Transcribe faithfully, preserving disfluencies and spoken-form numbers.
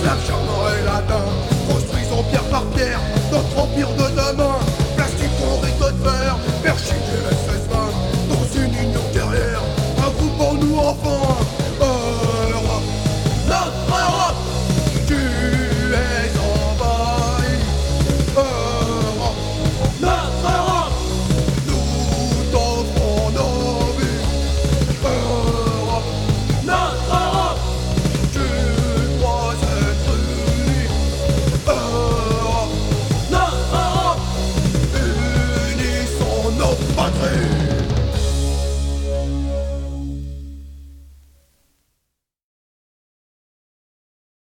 esclaves charmants et latins, construisons pierre par pierre notre empire de demain. Plastique, rideau de fer, perchis et S S vingt, dans une union guerrière, regroupons-nous enfin. Europe, notre Europe, tu es envahi. Europe, notre Europe, nous t'offrons nos vies. Europe, notre Europe, tu dois être unie. Europe, notre Europe, unissons nos patries.